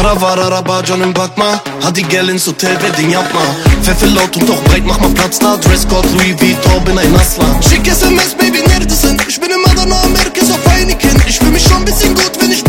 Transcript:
Para var, araba, canım bakma. Hadi gel ins Hotel, Wedding yapma. Pfeffer laut und doch breit, mach mal Platz da. Dresscode Louis Vuitton, bin ein Aslan. Schick SMS, Baby, neredesin? Ich bin im Adana, Merkez auf Heineken. Ich fühl mich schon bisschen gut, wenn ich